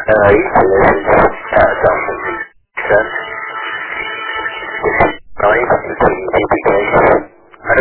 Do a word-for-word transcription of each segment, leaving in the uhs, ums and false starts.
Euh, oui, c'est ça, ça, c'est ça. Oui, c'est c'est Allô?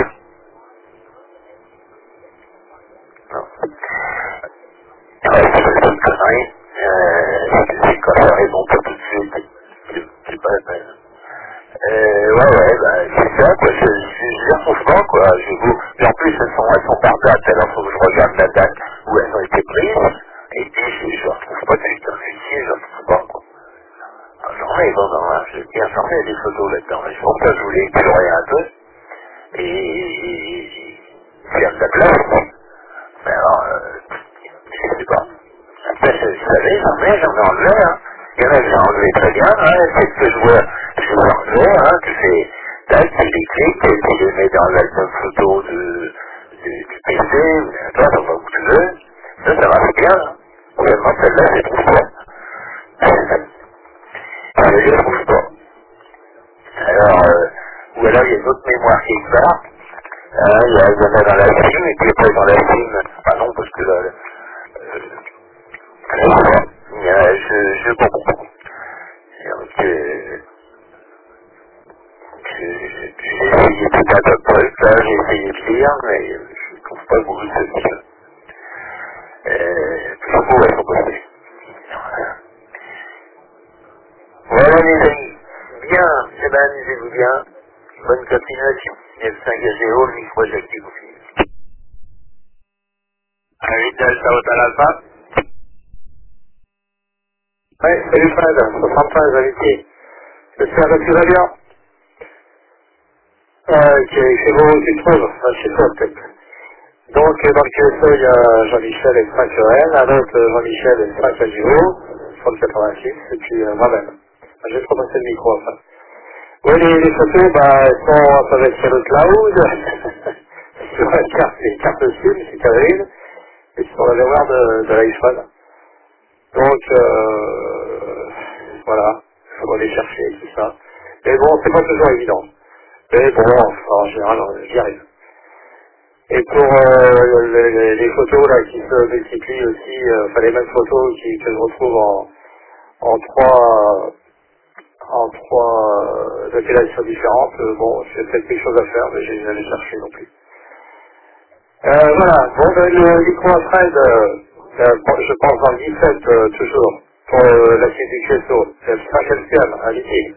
Non. Ouais, c'est une connerie. Euh, c'est quand ça répond pas tout de suite. C'est c'est pas la peine. Euh, ouais, ouais, bah, c'est ça, quoi. Je, je, je les retrouve pas, quoi. Je vous... Et en plus, elles sont, elles sont par date, alors faut que je regarde la date où elles ont été prises. Et puis, je, je les retrouve pas tout de suite. Je je les retrouve pas, quoi. J'en ai, bon, non, hein. Je bien j'en ai des photos là-dedans. C'est pour ça que je voulais explorer un peu. Et faire de la place. Mais alors, euh, je sais pas. Après, je, je savais, j'en ai, j'en ai enlevé, hein. Il y en a que j'ai enlevé très bien, hein. C'est ce que je vois, je les enlevé, hein. Tu fais, tac, tu les cliques, et tu les mets dans l'album photo de, du, du P C, mais toi, ça va où tu veux. Ça, ça marche bien, hein. Seulement celle-là, je les trouve pas. Je les trouve pas. Alors, euh, ou alors il y a une autre mémoire quelque part. Hein, il y a il y en a dans la film, et puis après dans la film, bah non, parce que là, euh, euh, je, je comprends. Donc, euh, je- j'ai essayé tout un tas de trucs, là, j'ai essayé de lire, mais euh, je ne trouve pas beaucoup de solutions. Euh, tout ça pourrait être possible. Voilà les amis, bien, eh ben amusez-vous bien, bonne continuation. F cinq à zéro, le micro est actif aussi. À huit Delta Hotel Alpha. Ouais, salut Fred, soixante-treize amitié. J'espère que tu vas bien. Euh, chez chez vous, tu te trouves, enfin, chez toi peut-être. Donc, euh, dans le Q S O, il y a Jean-Michel et Franck Joël, un autre euh, Jean-Michel et Franck Agiro, sur le quatre-vingt-six, et puis euh, moi-même. Enfin, j'ai commencé le micro, enfin. Oui, les, les photos, bah, elles sont, peuvent être sur le cloud, sur la carte, les cartes SIM, c'est terrible, et sur la mémoire de, de l'iPhone. Donc, euh, voilà, il faut aller chercher tout ça. Mais bon, c'est pas toujours évident. Mais bon, enfin, en général, j'y arrive. Et pour euh, les, les- les photos là qui se multiplient aussi, euh, enfin les mêmes photos qui, que je retrouve en, en trois en trois euh, appellations différentes, euh, bon, j'ai peut-être quelque chose à faire, mais j'ai jamais cherché non plus. Euh, voilà, bon, ben, le micro à Fred, euh, euh, bon, je pense dans le dix-sept euh, toujours, pour euh, la suite du Q S O, c'est le cinq L C M, à l'idée.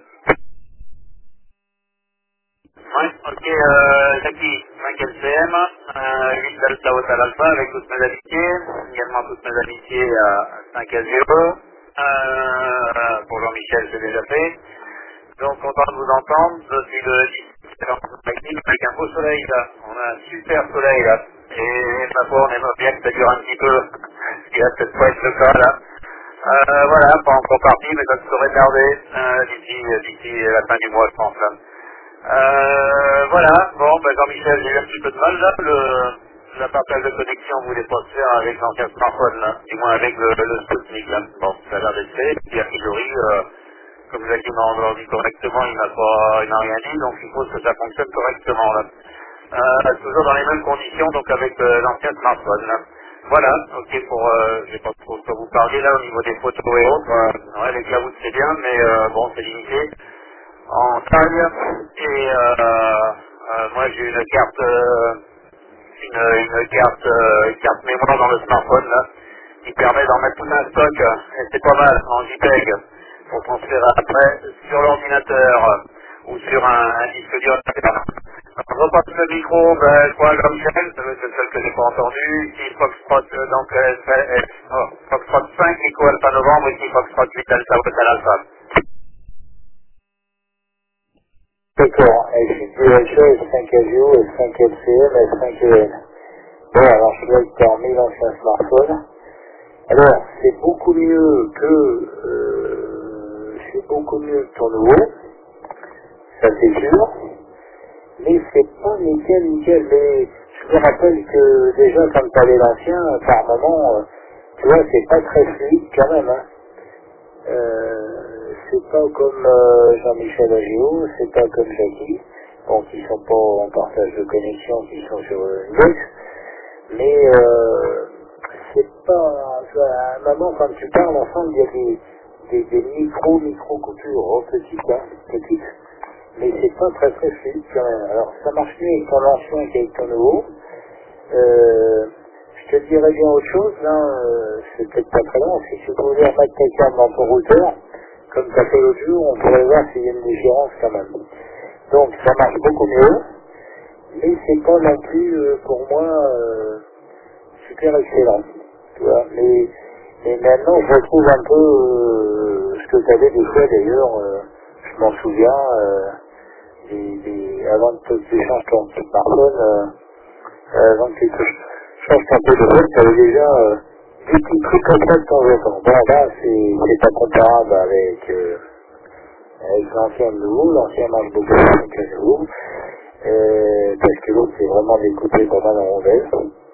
Ouais, ok, euh, Jackie, cinq L C M, euh, huit Delta Hotel Alpha avec toutes mes amitiés, également toutes mes amitiés à cinq à zéro, euh, pour Jean-Michel c'est déjà fait, donc content de vous entendre, depuis le dix avec un beau soleil là, on a un super soleil là, et ma foi on aimerait bien que ça dure un petit peu, ce qui va peut-être pas être le cas là. Euh, voilà, pas encore parti, mais ça se serait tardé euh, d'ici d'ici la fin du mois je pense là. Euh, voilà, bon, ben Jean-Michel, j'ai eu un petit peu de mal là, le, la partage de connexion voulait pas se faire avec l'ancien smartphone là, du moins avec le, le Sputnik là. Bon, ça a l'air d'être fait, et puis a priori, euh, comme Jackie m'a entendu correctement, il n'a pas, il n'a rien dit, donc il suppose que ça fonctionne correctement là. Euh, toujours dans les mêmes conditions, donc avec euh, l'ancien smartphone là. Voilà, ok pour, euh, je vais pas trop trop vous parler là au niveau des photos et autres, euh, ouais, les clouds c'est bien, mais euh, bon, c'est limité en taille et euh, euh, moi j'ai une carte euh, une, une carte euh, carte mémoire dans le smartphone là, qui permet d'en mettre tout un stock et c'est pas mal en JPEG pour transférer après sur l'ordinateur ou sur un, un disque dur. On repasse le micro, ben, je crois Jean-Michel, c'est le seul que j'ai pas entendu, ici Foxtrot, euh, donc euh, euh, oh, Foxtrot cinq, Echo Alpha Novembre, ici Foxtrot huit Alpha Hotel Alpha. D'accord, et c'est D H A, cinq A G O, cinq L C M et cinq E N. Bon, alors je dois être en mille anciens smartphones. Alors, c'est beaucoup mieux que, euh, c'est beaucoup mieux que ton nouveau, ça c'est sûr, mais c'est pas nickel, nickel, mais je me rappelle que déjà quand tu avais l'ancien, par moment, euh, tu vois, c'est pas très fluide quand même, hein. Euh, c'est pas comme euh, Jean-Michel Agéo, c'est pas comme Jackie, bon, qui sont pas en partage de connexion, qui sont sur euh, une box, mais euh, c'est pas... À un moment, quand tu parles ensemble, il y a des, des, des micro, micro-coupures, oh, petites, hein, petites. Mais c'est pas très très fluide quand même. Alors, ça marche mieux avec ton ancien qu'avec ton nouveau. Euh, je te dirais bien autre chose, là, euh, c'est peut-être pas très long. Si tu pouvais remettre quelqu'un dans ton routeur, comme tu as fait l'autre jour, on pourrait voir s'il y a une différence quand même. Donc, ça marche beaucoup mieux. Mais c'est pas non plus, euh, pour moi, euh, super excellent. Tu vois, mais, mais maintenant, je retrouve un peu euh, ce que tu avais des fois d'ailleurs, euh, je m'en souviens, euh, des, des, avant que tu changes ton smartphone, euh, euh, avant que tu changes ton téléphone, tu avais déjà euh, des petits trucs comme ça de temps en temps. Bon, là, c'est c'est pas comparable avec, euh, avec l'ancien et le nouveau. L'ancien marche beaucoup plus avec le nouveau. Euh, parce que l'autre c'est vraiment d'écouter pendant la rondelle.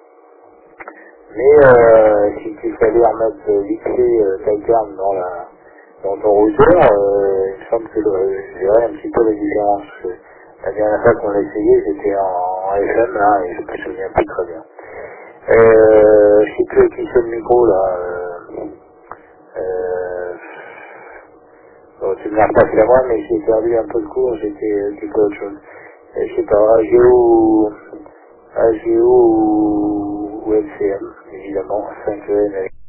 Mais euh, si tu fallait remettre euh, vite fait euh, ta gamme dans, la, dans ton routeur, euh, il me semble que euh, je verrais un petit peu la différence. Parce que la dernière fois qu'on l'a essayé, j'étais en, en F M là, et je me souviens plus très bien. Euh, je sais plus avec qui c'est le micro là. Euh, euh, bon, tu me l'as repassé à moi, mais j'ai perdu un peu de cours, j'étais occupé autre chose. Euh, je sais pas, A G O, A G O ou L C M, évidemment, cinq E N avec.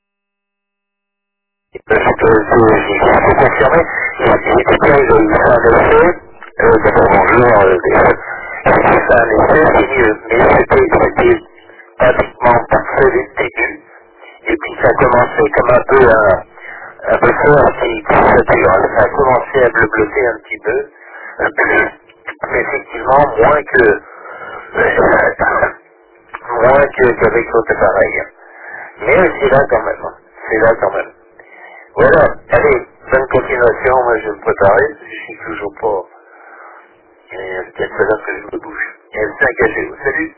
Je peux vous confirmer, j'étais bien, j'ai eu ça un essai, euh, d'abord bonjour, euh, j'ai eu ça un essai, c'est mieux, mais c'était, c'était pratiquement parfait dès le début, et puis ça a commencé comme un peu un, un buffer qui, qui sature, ça a commencé à bleu-bleuter un petit peu, mais effectivement moins que moins que qu'avec l'autre appareil. Mais c'est là quand même, c'est là quand même. Voilà, allez, bonne continuation, moi je vais me préparer, parce que je suis toujours pas. Et c'est peut-être pas là que je me bouge. Et elle s'est engagée, salut.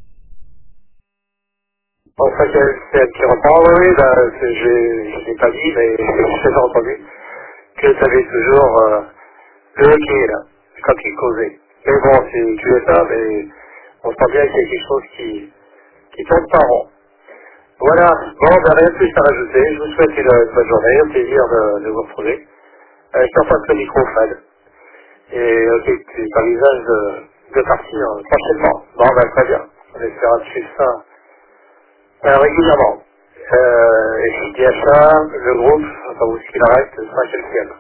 Bon, ça, c'est c'est un petit repas, oui, oui, bah, c'est- j'ai- je l'ai pas dit, mais j'ai entendu que tu avais toujours euh, le hockey, là, quand il causait. Mais bon, c'est tu es ça, mais on sent bien qu'il y a quelque chose qui, qui tourne pas rond. Voilà, bon, ben, rien de plus à rajouter. Je vous souhaite une, une bonne journée, un plaisir de, de vous retrouver. Euh, je t'en passe le micro, Fred. Et ok, tu envisages de, de partir euh, prochainement. Bon, ben, très bien. On essaiera de suivre ça euh, régulièrement. Euh, et si tu as ça, le groupe, enfin, ou ce qu'il en reste, sera quelqu'un.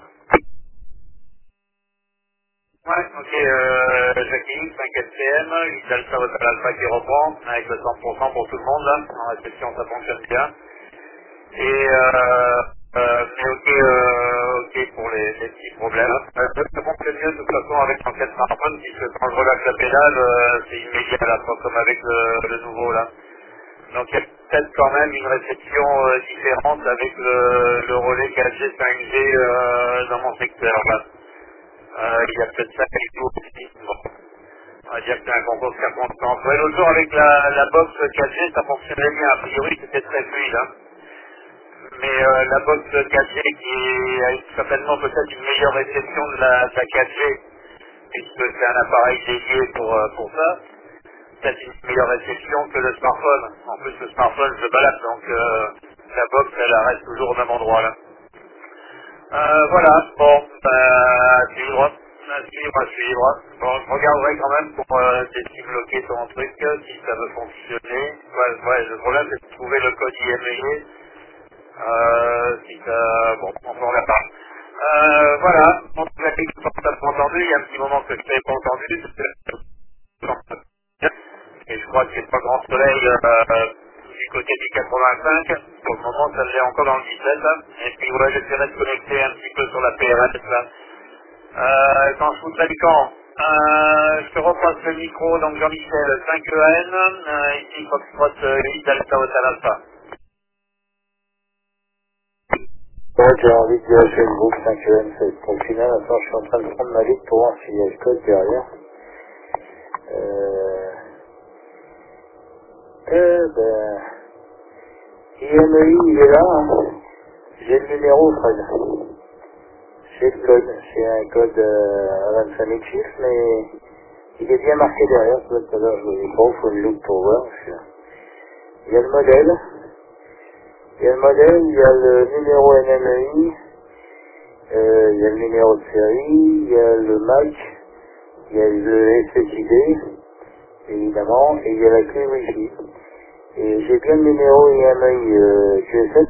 Ouais, ok, euh, Jackie, cinq L C M, huit Alpha Hotel Alpha qui reprend, avec le cent pour cent pour tout le monde, là, en réception ça fonctionne bien. Et euh, euh, mais ok, euh, ok pour les, les petits problèmes. Euh, ça fonctionne mieux de toute façon avec l'ancien smartphone, puisque quand je relâche la pédale, euh, c'est immédiat là, pas comme avec le, le nouveau là. Donc il y a peut-être quand même une réception euh, différente avec le, le relais quatre G, cinq G euh, dans mon secteur là. Euh, il y a peut-être ça qui joue aussi. Bon. On va dire que c'est un concours de circonstances. Ouais, l'autre jour avec la, la box quatre G, ça fonctionnait bien. A priori, c'était très fluide. Hein. Mais euh, la box quatre G qui a certainement peut-être une meilleure réception de la, de la quatre G, puisque c'est un appareil dédié pour, euh, pour ça, peut-être une meilleure réception que le smartphone. En plus, le smartphone se balade, donc euh, la box, elle reste toujours au même endroit là. Euh, voilà, bon, bah, à suivre, à suivre, à suivre. Bon, je regarderai quand même pour euh, débloquer ton truc, euh, si ça veut fonctionner. Ouais, ouais, le problème c'est de trouver le code I M E I. Euh, si ça... Bon, on s'en regarde pas. Euh, voilà, on a quelque chose que pas entendu, il y a un petit moment que je n'avais pas entendu, c'était... Et je crois qu'il n'y a pas grand soleil euh, du côté du quatre-vingt-cinq. Pour le moment, ça l'est encore dans le dix-sept. Là. Et puis voilà, j'essaierai de connecter un petit peu sur la P R S là. Euh, quand je voudrais le camp, euh, je te repasse le micro, donc Jean-Michel, cinq E N, euh, ici Foxtrot euh, huit Alpha Hotel Alpha. Ouais, j'ai envie de dire chez le groupe cinq E N, c'est pour le final. Attends, je suis en train de prendre ma liste pour voir s'il y a le code derrière. Euh, eh ben, I M E I, il est là, hein. J'ai le numéro, Fred. J'ai le code. C'est un code euh, à vingt-cinq mille chiffres, mais il est bien marqué derrière. Tout à l'heure, je voyais pas, il faut une loupe pour voir. Il y a le modèle. Il y a le modèle, il y a le numéro N M E I, euh, il y a le numéro de série, il y a le M A C, il y a le S S I D, évidemment, et il y a la clé Wi-Fi. Et j'ai bien le numéro I M E I euh, Q S L.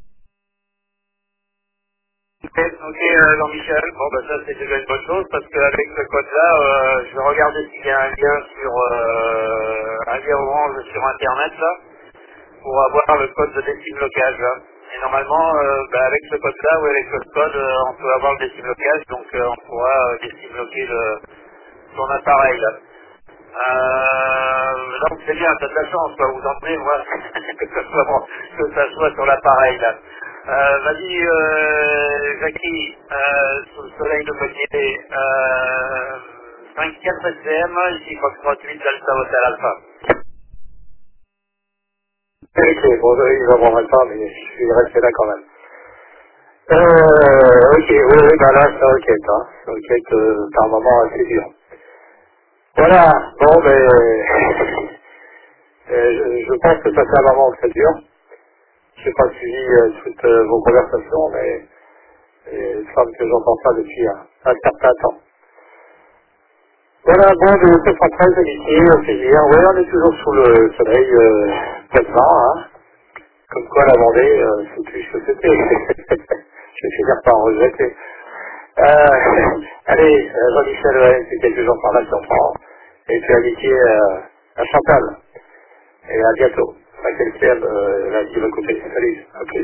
Ok, ok, euh, Jean-Michel, bon bah ça c'est déjà une bonne chose parce qu'avec ce code-là, euh, je vais regarder s'il y a un lien sur euh, un lien orange sur internet là, pour avoir le code de décimlocage là. Et normalement, euh, bah, avec ce code-là ou avec ce code, euh, on peut avoir le décimlocage, donc euh, on pourra euh, décimloquer le, son appareil là. Euh, donc c'est bien, t'as de la chance, quoi, vous entrez, moi, que ça soit, bon, que ça soit sur l'appareil, là. Euh, vas-y, euh, Jackie, euh, sous le soleil de Poitiers, euh, cinq quatre S C M, ici Foxtrot huit Delta Hotel Alpha. Ok, bon, eux, ils n'en vendront pas, mais je suis resté là quand même. Euh, ok, oui, oui, bah là, ça enquête, hein. Ça enquête euh, par moment assez dur. Voilà, bon, mais euh, je, je pense que ça fait un moment que ça dure. Je n'ai pas suivi euh, toutes euh, vos conversations, mais euh, il semble que j'entends ça depuis un, un certain temps. Voilà, bon, de sept cent treize, amitié, au plaisir. Oui, on est toujours sous le soleil euh, présent, hein. Comme quoi la Vendée, euh, c'est plus ce que c'était. Je vais finir par en regretter. Euh, allez, euh, Jean-Michel, ouais, c'est quelques informations prend. Et puis amitié euh, à Chantal. Et à bientôt. À quelqu'un, euh, là, qui va couper. Salut, à plus.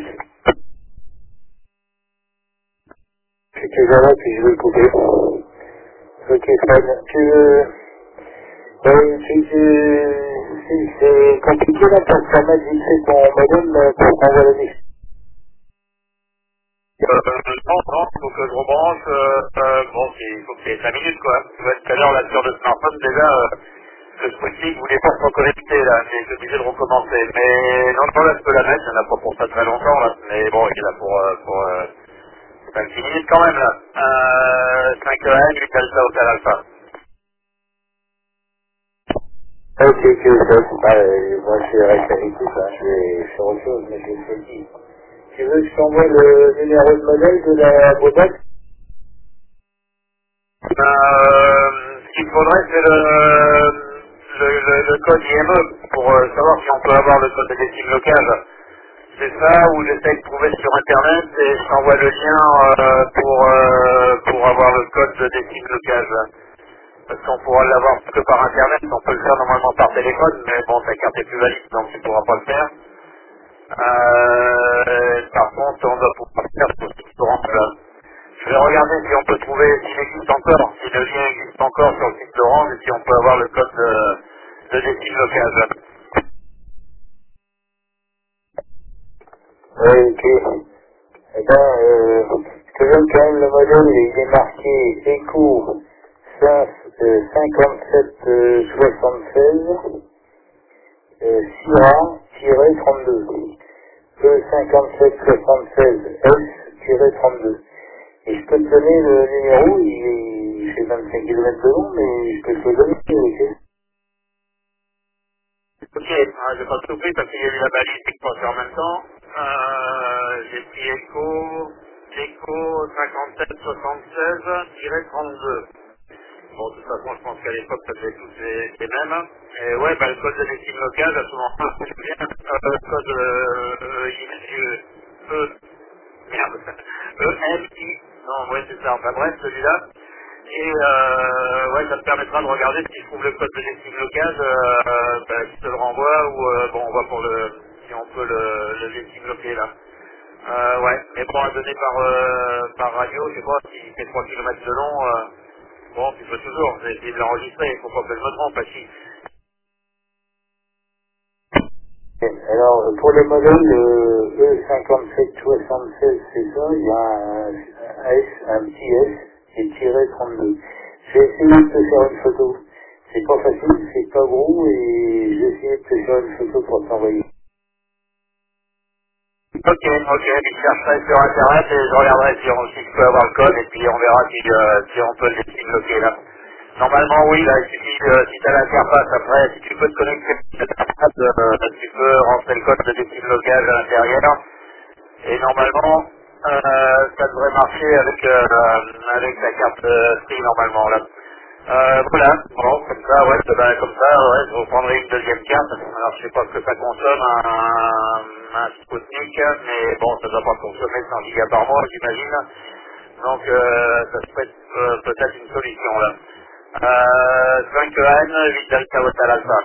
C'est que là, puis je vais le couper. Ok, Fred, tu veux... Euh, tu, tu, c'est c'est compliqué là pour que ça mette vite fait ton modem euh, pour qu'on voit la liste. Euh, non, non, il faut que je rebranche, euh, euh, bon, c'est- il faut que c'est cinq minutes, quoi. Tu vois, tout à l'heure, là, sur le smartphone, déjà, euh, le Sputnik voulait pas se reconnecter, là, mais j'ai obligé de recommencer. Mais, non, non, là, je peux la mettre, il n'y en a pas pour ça très longtemps, là, mais bon, il est là pour, euh, pour, euh, cinq six minutes quand même, là. Euh, cinq E N, huit Delta Hotel Alpha. Ok, que ça, c'est pas, euh, moi je vais rester à l'écoute, hein, je vais faire autre chose, mais je vais te le dire. Tu veux que je t'envoie le numéro de modèle de la boîte? Euh, ce qu'il faudrait, c'est le, le, le, le code I M E pour euh, savoir si on peut avoir le code de décimlocage. C'est ça où j'essaie de trouver sur internet et je t'envoie le lien euh, pour, euh, pour avoir le code de décimlocage. Parce qu'on pourra l'avoir que par internet, on peut le faire normalement par téléphone, mais bon, ta carte est plus valide, donc tu ne pourras pas le faire. Euh, par contre, on doit pouvoir le faire sur le site Orange. Je vais regarder si on peut trouver, s'il existe encore, si le lien existe encore sur le site d'Orange et si on peut avoir le code de, de décimlocage. Oui, ok. Eh ben, euh, je te donne quand même le modèle, il est marqué Echo cinquante-sept soixante-seize, euh, Syrah trente-deux. E cinquante-sept soixante-seize S trente-deux. Et je peux te donner le numéro, il, est, il fait vingt-cinq kilomètres de long, mais je peux te le donner, ok? Ok, euh, j'ai pas tout pris parce qu'il y a eu la balise qui passait en même temps. Euh, j'ai pris Echo, Echo cinquante-sept soixante-seize trente-deux. Bon, de toute façon, je pense qu'à l'époque, ça devait tous les, les mêmes. Et ouais, bah, le code de l'estime locale, à ce moment-là, je me souviens, euh, le code euh, euh, I- E, merde, E M I, non, ouais, c'est ça, enfin bref, celui-là. Et euh, ouais, ça me permettra de regarder si je trouve le code de l'estime locale, euh, bah, je te le renvoie, ou euh, bon, on va pour le, si on peut le, le l'estime bloquer là. Euh, ouais, mais bon, à donner par, euh, par radio, je sais pas, si c'est trois kilomètres de long, euh, bon, tu peux toujours, j'ai essayé de l'enregistrer, il faut pas que je me trompe, parce que... Alors, pour le modèle euh, E cinquante-sept soixante-seize, c'est ça, il y a un, un S, un petit S, et tiré trente-deux. J'ai essayé de te faire une photo. C'est pas facile, c'est pas gros, et j'ai essayé de te faire une photo pour t'envoyer. Ok, ok, je chercherai sur internet et je regarderai si, on, si je peux avoir le code et puis on verra si, euh, si on peut le débloquer là. Normalement oui, là, il suffit de, si tu as l'interface après, si tu peux te connecter à l'interface, euh, tu peux rentrer le code de débloquage à l'intérieur Et normalement, euh, ça devrait marcher avec, euh, avec la carte euh, Free normalement là. Euh, voilà, bon, comme ça, ouais, c'est ben, comme ça, ouais, je vous prendrai une deuxième carte. Alors, je sais pas ce que ça consomme, un, un Sputnik, mais bon, ça doit pas consommer cent gigas par mois, j'imagine. Donc, euh, ça serait euh, peut-être une solution, là. Euh, cinq E N, huit Delta Hotel Alpha.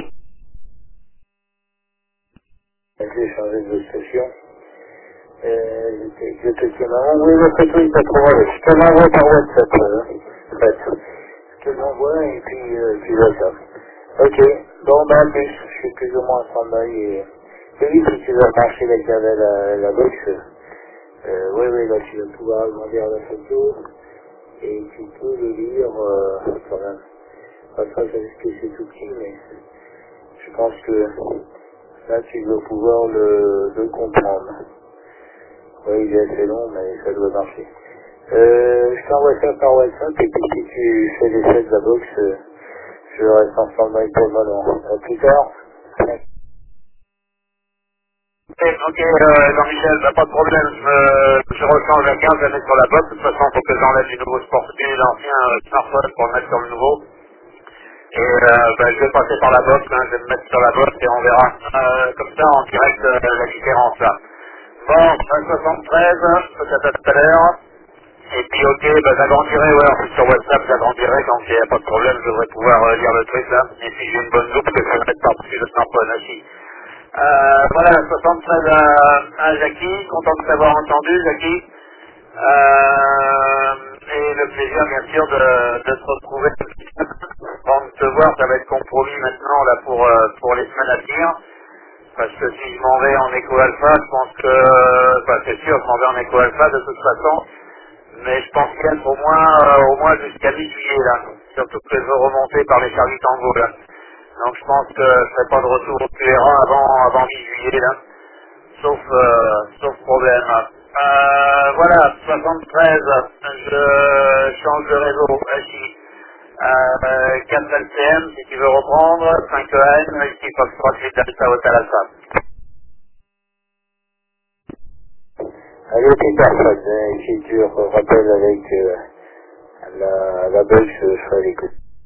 J'ai changé de station. Euh, je te tiens avant. Oui, votre truc, pas trop mal. Je te l'envoie par WhatsApp, euh, en fait. Je te l'envoie et puis, euh, tu vois ça. Ok. Bon, ben, en plus, je suis plus ou moins sans œil et, et oui, si tu veux marcher avec la, la, la box, euh, oui, oui, là, tu vas pouvoir agrandir la photo et tu peux le lire, euh, quand même. Après, ça risque que c'est tout petit, mais je pense que là, tu dois pouvoir le, le comprendre. Oui, il est assez long, mais ça doit marcher. Euh, je t'envoie ça par WhatsApp, et puis si tu fais l'essai de la box, euh, je reste en stand-by pour le moment. À plus tard. Ok, euh, Jean-Michel, bah, pas de problème, je, je rechange la carte, je la mets sur la box. De toute façon, il faut que j'enlève du nouveau sport, du l'ancien euh, smartphone pour le mettre sur le nouveau. Et euh, bah, je vais passer par la box, hein, je vais me mettre sur la box et on verra euh, comme ça en direct euh, la différence là. Bon, un soixante-treize, peut-être à tout à l'heure. Et puis ok, bah, j'agrandirai, ouais, en plus sur WhatsApp j'agrandirai, donc il n'y a pas de problème, je devrais pouvoir euh, lire le truc là. Et puis j'ai une bonne loupe que je vais mettre par-dessus le smartphone aussi. Euh, voilà, soixante-treize à, à Jackie, content de t'avoir entendu Jackie. Euh, et le plaisir bien sûr de, de se retrouver. Avant de te voir, ça va être compromis maintenant là pour, euh, pour les semaines à venir. Parce que si je m'en vais en éco alpha, je pense que, bah, c'est sûr, je m'en vais en éco alpha de toute façon. Mais je pense qu'il y a au moins, euh, au moins jusqu'à mi-juillet là. Surtout que je veux remonter par les Charlie Tango là. Donc je pense que je ne serai pas de retour au Q R A avant, avant mi-juillet là. Sauf, euh, sauf problème. Euh, voilà, soixante-treize, je change de réseau ici. Euh, quatre L C M si tu veux reprendre, cinq E N, ici Foxtrot, huit Delta Hotel Alpha. Allez, c'est parfait. Euh, si tu rappelles avec euh, la, la box, je ferai l'écoute.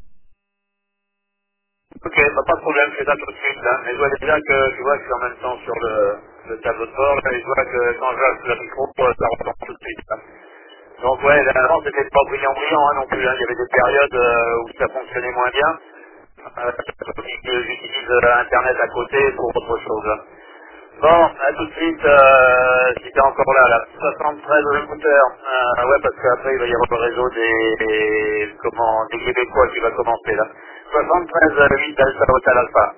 Ok, bah, pas de problème, je fais ça tout de suite. Hein. Mais je vois déjà que tu vois que je suis en même temps sur le, le tableau de bord, là, et je vois que quand je lâche le micro, ça retombe tout de suite. Là. Donc ouais, là, avant c'était pas brillant brillant hein, non plus, hein. Il y avait des périodes euh, où ça fonctionnait moins bien. Euh, J'utilise euh, Internet à côté pour autre chose. Hein. Bon, à tout de suite, euh, si t'es encore là, là, soixante-treize aux écouteurs. Euh, ouais, parce qu'après il va y avoir le réseau des, des, comment, des Québécois qui va commencer là. soixante-treize huit Delta Hotel Alpha.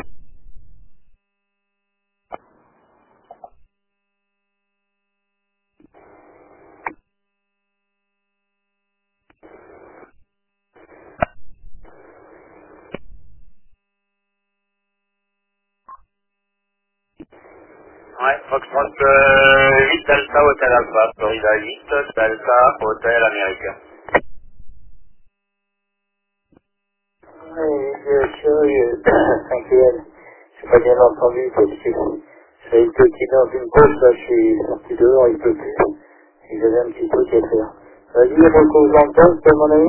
Ouais, Foxtrot euh, huit Delta Hotel Alpha, Florida huit Delta Hotel Américain. Oui, bien sûr, euh, cinquième. J'ai pas bien entendu parce que j'ai été qui dans une pause, là, je suis sorti dehors, il peut plus. Et j'avais un petit truc à faire. Vas-y, repose en poste, mon ami.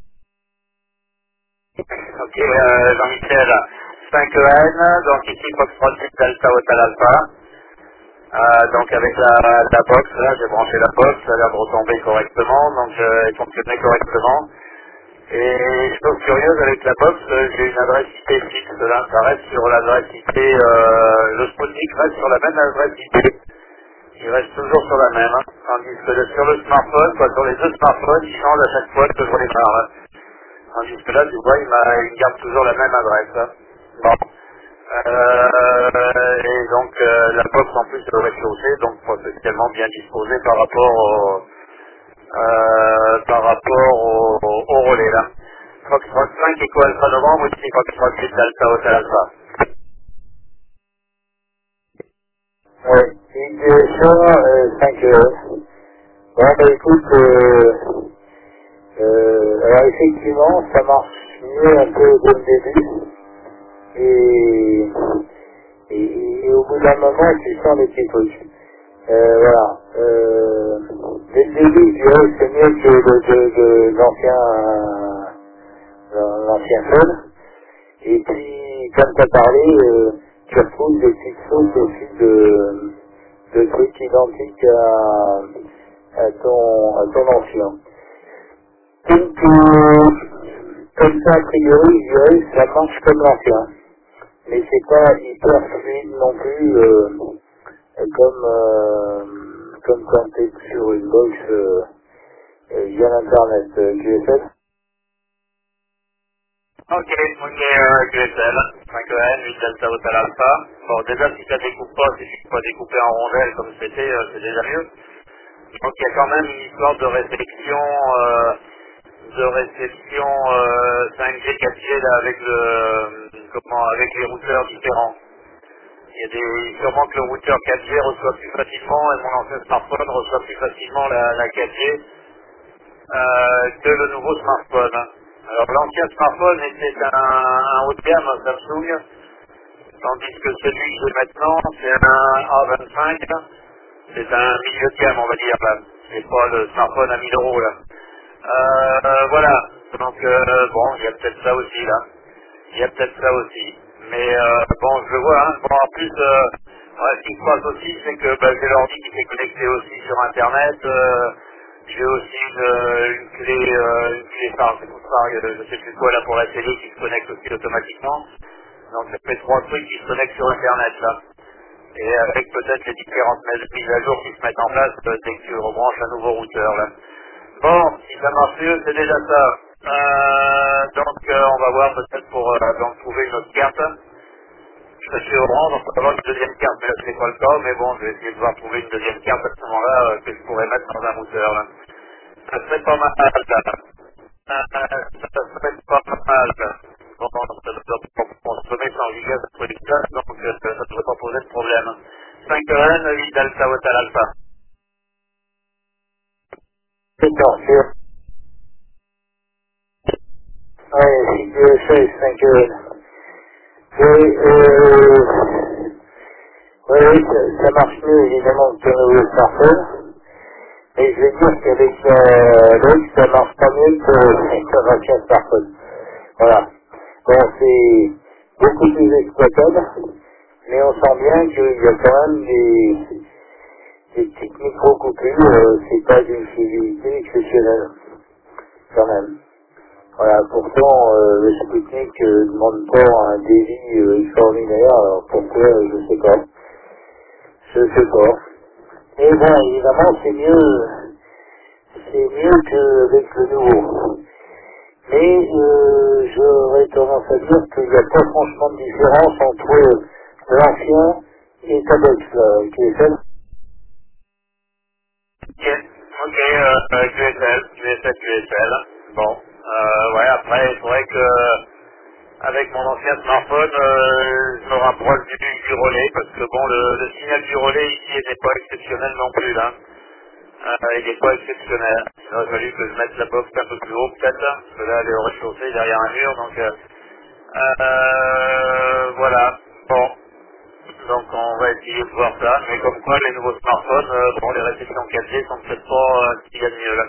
Ok, euh, Jean-Michel, cinq E N, donc ici Foxtrot huit Delta Hotel Alpha. Euh, donc avec la, la box, là j'ai branché la box, ça a l'air de retomber correctement, donc euh, elle fonctionnait correctement. Et chose curieuse avec la box, euh, j'ai une adresse I P fixe, là, ça reste sur l'adresse I P, euh, le Sputnik reste sur la même adresse I P. Il reste toujours sur la même, hein. Tandis que le- sur le smartphone, quoi, sur les deux smartphones, il change à chaque fois que je redémarre. Hein. Tandis que là, tu vois, il, m'a, il garde toujours la même adresse. Hein. Bon. Euh, et donc, euh, la box en plus est au rez-de-chaussée, donc potentiellement bien disposée par rapport au, euh, par rapport au, au, au relais, là. Foxtrot cinq Eco Alpha Novembre, ici Foxtrot huit Delta Hotel Alpha. Ouais, une direction, euh, cinq heures. Bon, bah écoute, euh, euh, alors effectivement, ça marche mieux un peu dès le début. Et, et, et au bout d'un moment, tu sens les petits trucs. Euh, voilà. Euh, dès le début, je dirais que c'est mieux que le, de, de, l'ancien, euh, l'ancien phone. Et puis, comme tu as parlé, euh, tu retrouves des petites fautes aussi de, de trucs identiques à, à ton, à ton ancien. Donc, euh, comme ça, a priori, je dirais que ça marche comme l'ancien. Mais c'est pas hyper fluide non plus, euh, comme, euh, comme quand tu es sur une box euh, euh, via l'internet, euh, Q S L. Ok, ok, euh, Q S L, cinq E N, huit Delta Hotel Alpha. Bon, déjà, si ça découpe pas, si tu peux pas découper en rondelles comme c'était, euh, c'est déjà mieux. Donc, il y a quand même une histoire de réception, euh, de réception euh, cinq G, quatre G là, avec le, euh, comment, avec les routeurs différents. Il y a des, sûrement que le routeur quatre G reçoit plus facilement et mon ancien smartphone reçoit plus facilement la, la quatre G euh, que le nouveau smartphone. Alors l'ancien smartphone était un, un haut de gamme, un Samsung, tandis que celui que j'ai maintenant, c'est un A vingt-cinq, c'est un milieu de gamme, on va dire, là. C'est pas le smartphone à mille euros, là. Euh, voilà. Donc, euh, bon, il y a peut-être ça aussi, là. Il y a peut-être ça aussi. Mais, euh, bon, je vois, hein. Bon, en plus, euh, ouais, ce qui se passe aussi, c'est que bah, j'ai l'ordi qui s'est connecté aussi sur Internet. Euh, j'ai aussi une, euh, une clé, euh, une clé phare, c'est pour ça, euh, je sais plus quoi, là, pour la télé qui se connecte aussi automatiquement. Donc, ça fait trois trucs qui se connectent sur Internet, là. Et avec peut-être les différentes mises à jour qui se mettent en place euh, dès que tu rebranches un nouveau routeur, là. Bon, si ça marche mieux, c'est déjà ça. Euh, donc, euh, on va voir peut-être pour euh, donc, trouver une autre carte. Je suis orange, donc on va avoir une deuxième carte, mais là, c'est pas le cas, mais bon, je vais essayer de voir trouver une deuxième carte à ce moment-là euh, que je pourrais mettre dans un routeur, là. Ça serait pas mal, là. Euh, ça serait pas mal. Bon, ça doit pas consommer cent gigas de production, donc euh, ça ne devrait pas poser de problème. cinq E N, huit Delta Hotel Alpha. C'est parfait. Ouais, si Q S L, cinq E N. Oui, euh, oui, oui, ça, ça marche mieux évidemment que le smartphone. Et je vais dire qu'avec euh, l'autre, ça marche pas mieux que, que l'ancien smartphone. Voilà. Bon, c'est beaucoup plus exploitable, mais on sent bien qu'il y a quand même des, des petites micro-coupures, euh, c'est pas d'une fluidité exceptionnelle, quand même. Voilà, pourtant, euh, le Sputnik ne demande pas un débit euh, extraordinaire, alors pourquoi, euh, je sais pas. Je sais pas. Mais bon, évidemment, c'est mieux, c'est mieux qu'avec le nouveau. Mais euh, j'aurais tendance à dire qu'il n'y a pas franchement de différence entre l'ancien et ta box, là, Q S L. Ok, ok, euh, Q S L, Q S L, Q S L. Bon, euh, ouais, après, c'est vrai que avec mon ancien smartphone, euh, je me rapproche du, du relais, parce que bon, le, le signal du relais ici n'est pas exceptionnel non plus, là. Euh, il n'est pas exceptionnel. Il aurait fallu que je mette la box un peu plus haut, peut-être, là, parce que là, elle est au rez-de-chaussée, derrière un mur, donc, euh, euh, voilà. Bon. Donc on va essayer de voir ça, mais comme quoi les nouveaux smartphones, euh, bon les réceptions quatre G sont peut-être pas euh, ce qu'il y a de mieux là.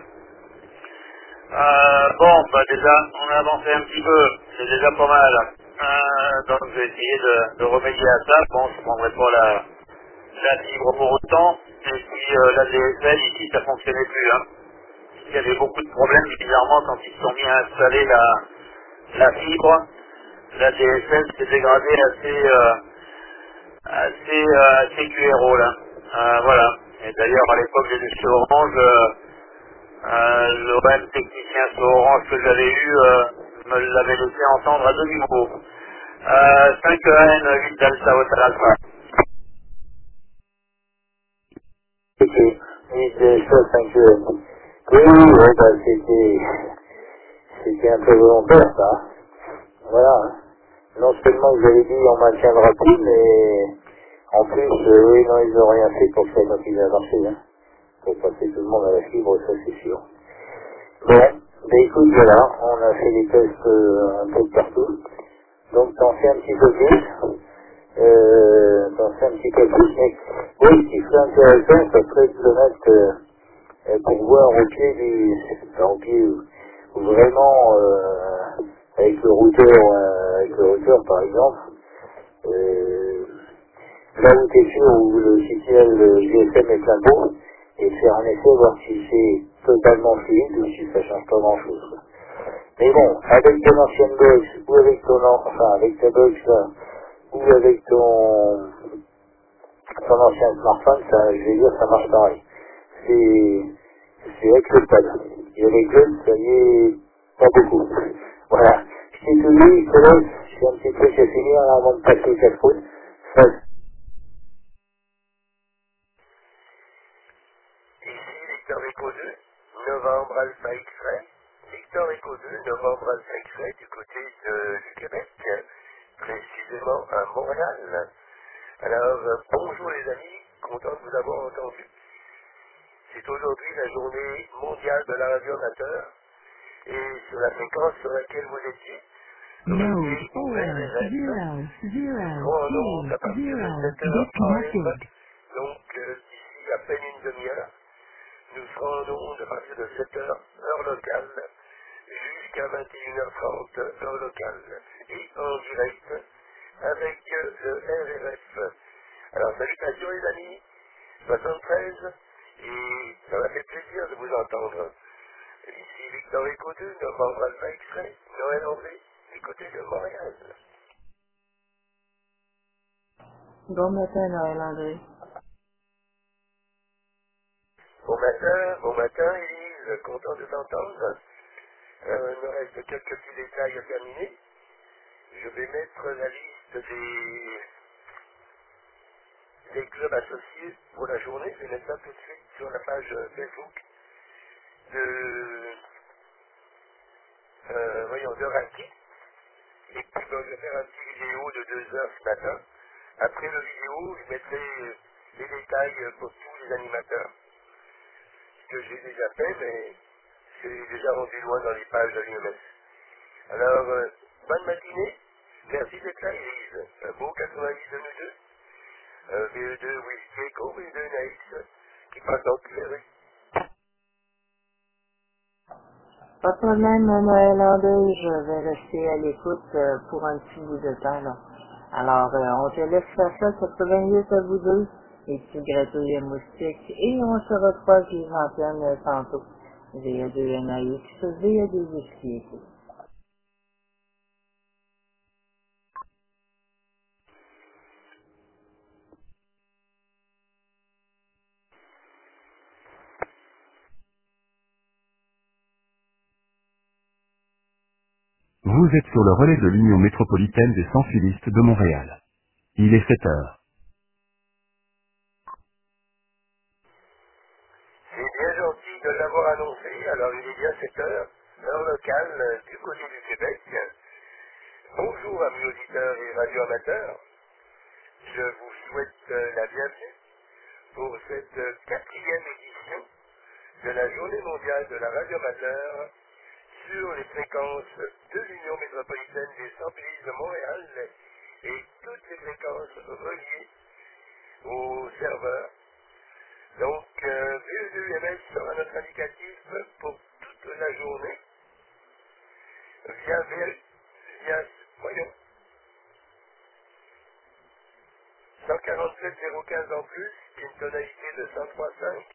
Euh, bon, bah déjà, on a avancé un petit peu, c'est déjà pas mal. Euh, donc je vais essayer de, de remédier à ça. Bon, je prendrai pas la, la fibre pour autant, et puis euh, la D S L ici ça fonctionnait plus. Hein. Il y avait beaucoup de problèmes bizarrement quand ils se sont mis à installer la, la fibre. La D S L s'est dégradée assez... Euh, assez, euh, assez Q R O là. Euh, voilà. Et d'ailleurs à l'époque j'étais chez Orange, euh, euh, le même technicien sur Orange que j'avais eu euh, me l'avait laissé entendre à demi-mot. Euh, cinq E N, huit Delta Hotel Alpha. Ok. Et c'est ça, cinq E N. Oui, oui, ouais, bah, c'était, c'était un peu volontaire, ça. Voilà. Hein. Non seulement vous avez dit on maintiendra plus, mais en plus, euh, oui, non, ils n'ont rien fait pour que ça continue à marcher. Hein. Pour passer tout le monde à la fibre, ça c'est sûr. Bon, ben écoute, voilà, on a fait des tests euh, un peu partout. Donc t'en fais un petit peu plus. Euh, j'en sais un petit peu plus, mais oui, ce qui serait intéressant, ça serait de se mettre euh, euh, pour voir au pied du, enfin, au pied où, où vraiment, euh, avec le routeur, euh, avec le routeur par exemple, euh, là où tu es sûr où le logiciel le G S M est plein pot, et faire un essai, voir si c'est totalement fluide ou si ça change pas grand chose. Mais bon, avec ton ancienne box, ou avec ton, an- enfin, avec ta box là, ou avec ton, ton ancien smartphone, ça, je vais dire, ça marche pareil. C'est, c'est acceptable. Et avec l'autre, ça y est, pas beaucoup. Voilà. Je t'ai tout dit, je te laisse, j'ai un petit truc à finir là, avant de passer au casse-route. Ça, Ici Victor Echo deux, novembre Alpha X-Ray. Victor Echo deux, novembre Alpha X-Ray du côté de, du Québec, précisément à Montréal. Alors, euh, bonjour les amis, content de vous avoir entendu. C'est aujourd'hui la journée mondiale de la radio amateur et sur la fréquence sur laquelle vous étiez, Node four zero zero seront en two ondes à partir de zero sept heures A M. disconnected. Donc, euh, d'ici à peine une demi-heure, nous serons en ondes à partir de sept heures, heure locale, jusqu'à vingt et une heures trente, heure locale, et en direct avec euh, le R R F. Alors, salutations les amis, soixante-treize, et ça m'a fait plaisir de vous entendre. Ici Victor Echo deux, novembre Alpha X-Ray, Noël André, du côté de Montréal. Bon matin, Noël André. Bon matin, bon matin, Élise, content de t'entendre. Euh, il me reste quelques petits détails à terminer. Je vais mettre la liste des, des clubs associés pour la journée. Je vais mettre ça tout de suite sur la page Facebook de, euh, voyons, de Raki. Et puis, ben, je vais faire un petit vidéo de deux heures ce matin. Après le vidéo, je mettrai les détails pour tous les animateurs. Ce que j'ai déjà fait, mais c'est déjà rendu loin dans les pages de l'U M S. Alors, euh, bonne matinée. Merci d'être là, Élise. Un beau quatre-vingt-dix de nous deux. Euh, V E deux Whisky Echo, V E deux Naïs, qui passe en clairé. Pas de problème, Noël André, je vais rester à l'écoute euh, pour un petit bout de temps, là. Alors, euh, on te laisse faire ça, quatre-vingt-huit à vous deux, et puis gratouille à moustique, et on se retrouve les antennes euh, tantôt. V A deux N A X, V A deux Whisky Echo. Vous êtes sur le relais de l'Union métropolitaine des sans-filistes de Montréal. Il est sept heures. C'est bien gentil de l'avoir annoncé. Alors, il est bien sept heures, heure locale euh, du côté du Québec. Bonjour, amis auditeurs et radioamateurs. Je vous souhaite euh, la bienvenue pour cette euh, quatrième édition de la Journée mondiale de la radioamateur sur les fréquences de l'Union métropolitaine des sans-filistes de Montréal et toutes les fréquences reliées au serveur. Donc, euh, V E deux U M S sera notre indicatif pour toute la journée via, via voyons, cent quarante-sept zéro quinze en plus, une tonalité de cent trois virgule cinq.